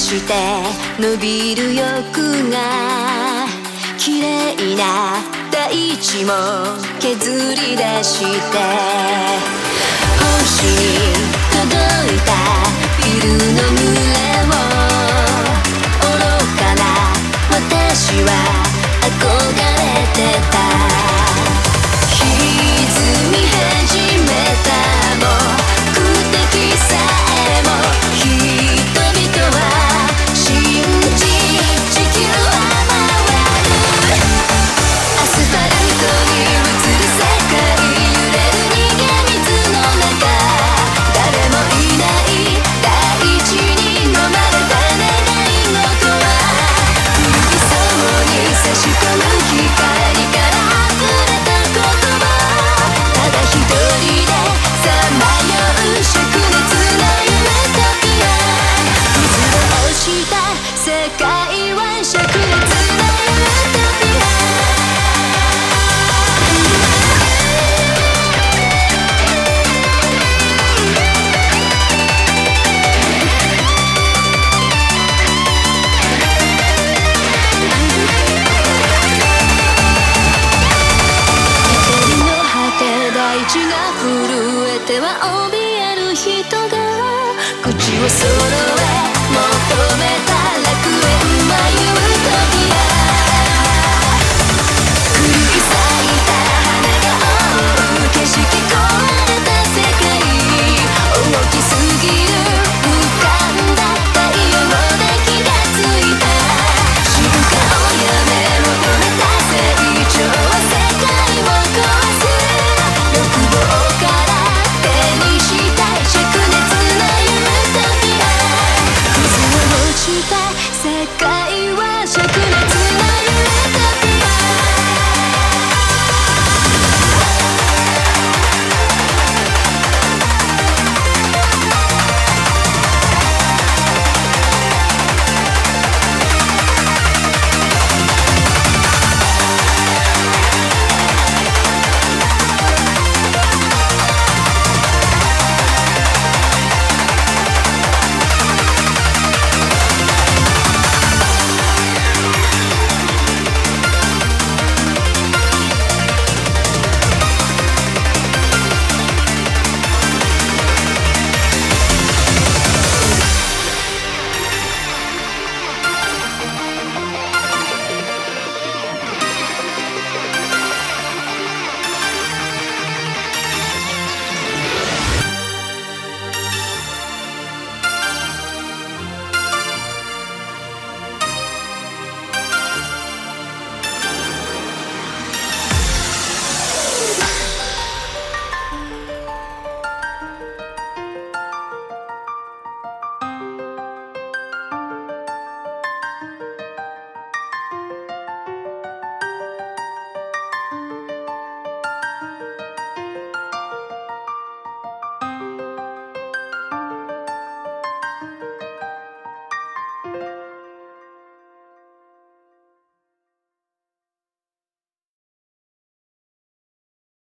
して伸びる欲が綺麗な大地も削り出して星に届いたビルの群れを愚かな私は憧れてた歪み始めた目的さえも人々は信じ地球は回るアスファルトに映る世界揺れる逃げ水の中誰もいない大地に飲まれた願い事は古いそうに差し込む光から溢れた言葉ただ一人でさまよう灼熱なユートピア水を落した世界は灼熱なユートピア光の果て大地が震えては怯える人が口を揃え